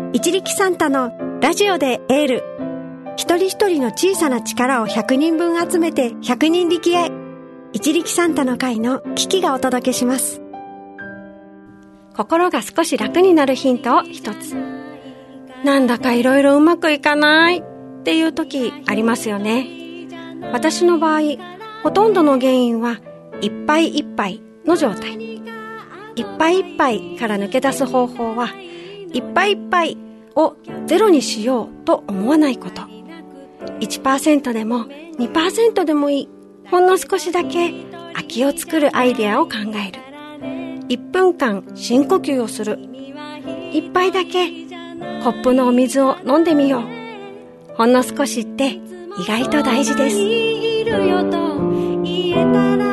一力サンタのラジオでエール。一人一人の小さな力を100人分集めて100人力へ。一力サンタの会のキキがお届けします。心が少し楽になるヒントを一つ。なんだかいろいろうまくいかないっていう時ありますよね。私の場合、ほとんどの原因はいっぱいいっぱいの状態。いっぱいいっぱいから抜け出す方法は、いっぱいいっぱいをゼロにしようと思わないこと。1% でも 2% でもいい。ほんの少しだけ空きを作るアイデアを考える。1分間深呼吸をする。一杯だけコップのお水を飲んでみよう。ほんの少しって意外と大事です。いるよと言えたら